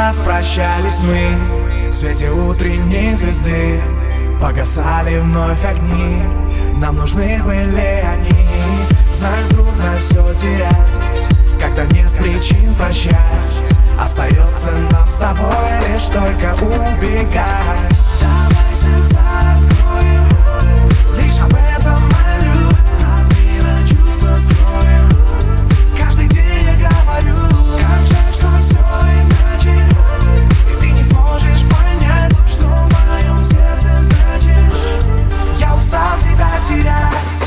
распрощались мы в свете утренней звезды. Погасали вновь огни, нам нужны были они. Знаю, трудно все терять, когда нет причин прощать. Остается нам с тобой лишь только убегать. Давай сердца откроем, лишь об этом молю. От мира чувства скроем, каждый день я говорю. Как жаль, что все иначе, и ты не сможешь понять, что в моем сердце значишь. Я устал тебя терять.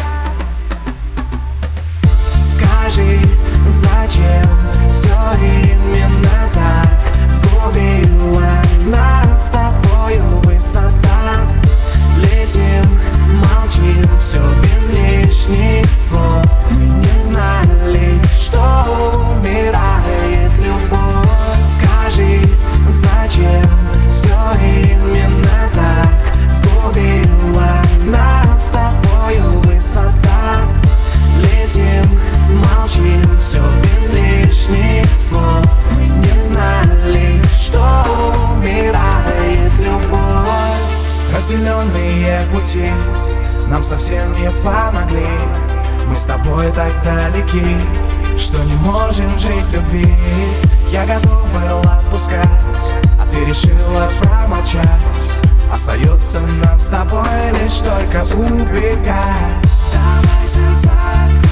Скажи, зачем все именно так сгубила нас с тобою высота? Летим, молчим, все без лишних слов. Мы не знали, что умирает любовь. Скажи, зачем все именно так сгубила нас с тобою высота? Летим, молчим, все без лишних слов. Мы не знали, что умирает любовь. Разделенные пути нам совсем не помогли. Мы с тобой так далеки, что не можем жить в любви. Я готов был отпускать, а ты решила промолчать. Остается нам с тобой лишь только убегать. Давай сердца